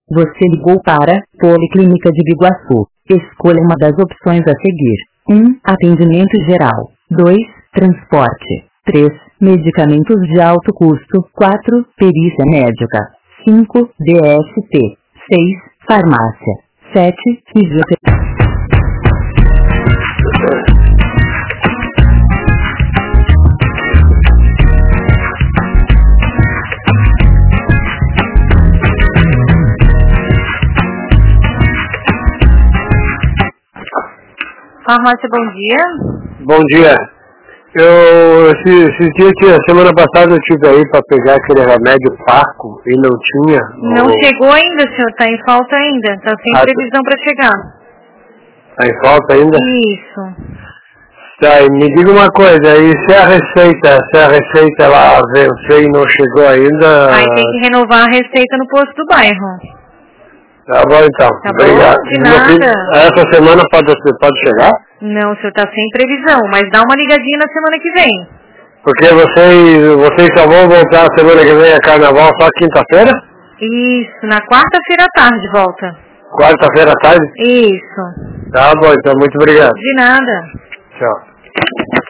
Você ligou para Policlínica de Biguaçu. Escolha uma das opções a seguir. 1. Atendimento geral. 2. Transporte. 3. Medicamentos de alto custo. 4. Perícia médica. 5. DST. 6. Farmácia. 7. Fisioterapia. Farmácia, bom dia. Bom dia. Esse dia, semana passada eu tive aí para pegar aquele remédio Paco e não tinha. Não chegou ainda, senhor. Está em falta ainda. Está sem previsão para chegar. Está em falta ainda? Isso. Tá, e me diga uma coisa, e se a receita lá venceu e não chegou ainda... Aí tem que renovar a receita no posto do bairro. Tá bom então. Tá Obrigado. bom? De nada. Essa semana pode chegar? Não, o senhor está sem previsão, mas dá uma ligadinha na semana que vem. Porque vocês só vão voltar a semana que vem a carnaval só quinta-feira? Isso, na quarta-feira à tarde volta. Quarta-feira à tarde? Isso. Tá bom, então muito obrigado. De nada. Tchau.